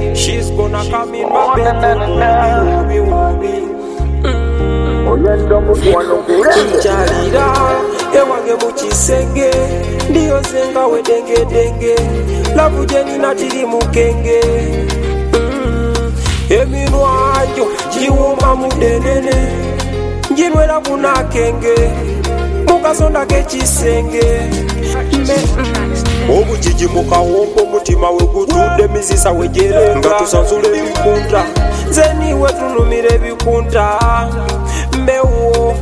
She's gonna come in my bedroom. Chichalira ewange muchisenge ndiyo zenga we denge denge lavu jeni natiri mukenge eminwanjo jiwuma mudenene njinwela kuna kenge mukasonda kechisenge obujiji mukawompo mutima wegutude mizisa wejerenga nga tusanzule ebikunda zeniwe tunumire ebikunda mbewo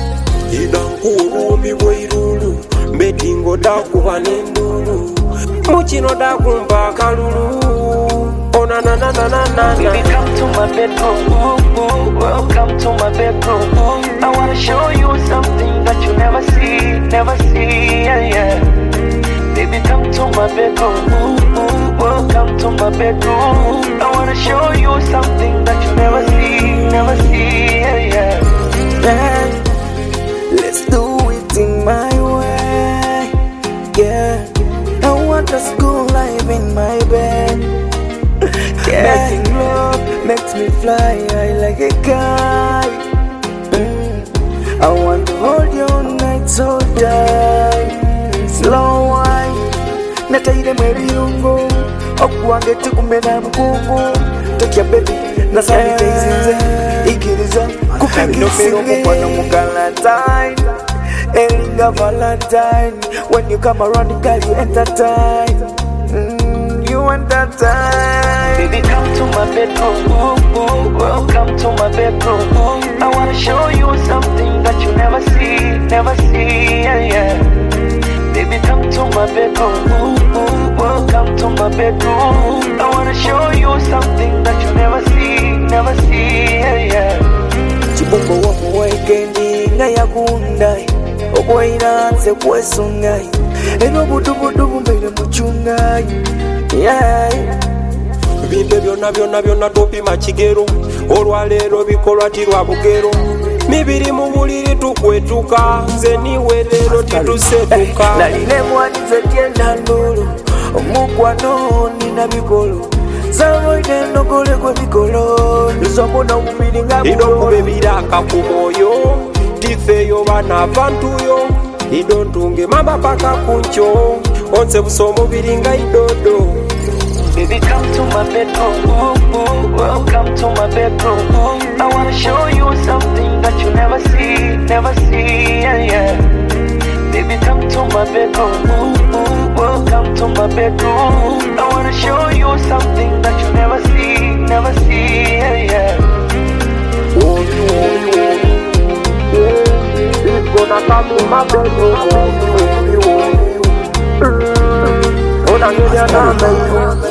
idankuru mibweirulu mbedingo dakuba n'endulu mukino dakumba kalulu ona na na na na na. Baby, come to my bedroom. Welcome to my bedroom. I wanna show you something that you never see, yeah, yeah. Baby, come to my bedroom. Welcome to my bedroom. I wanna show you something that you never see, yeah, yeah. Hey, let's do it in my way, yeah. I want a school life in my bed. Yeah. Making love makes me fly high like a kite. I want to hold you all night so tight. Slow wine, nataire mwebirungo okuwange tukumena mkungu. Tokia baby, nasani teizinze ikiriza kufikisinge mukalantine, elinga valentine. When you come around, girl, you entertain. You entertain. Baby, come to my bedroom. Welcome to my bedroom. I wanna show you something that you never see, yeah, yeah. Baby, come to my bedroom. Welcome to my bedroom. I wanna show you something that you never see, yeah, yeah. Chibongo wako weekendi nga yakundai okwaira nze kwesungai eno budubudubu mbere muchungai, yeah. Binde byonna byonna topima kigero olwaleero bikolwa tirwa bugero mibiri mu buliri tukwetuka nze niwe leero titusetuka naline mwanize tyenda ndolo omukwano nina bikolo zavoide nogole gwe bikolo nizomuna omubiri nga idokuba ebiraka ku mwoyo tifeeyo bana avantuyo idontunge mama paka kuncho onse busa omubiri nga idodo. Baby, come to my bedroom. Welcome to my bedroom. I wanna show you something that you never see, yeah, yeah. Baby, come to my bedroom. Welcome to my bedroom. I wanna show you something that you never see, yeah, yeah. It's gonna come in my bedroom. Oh,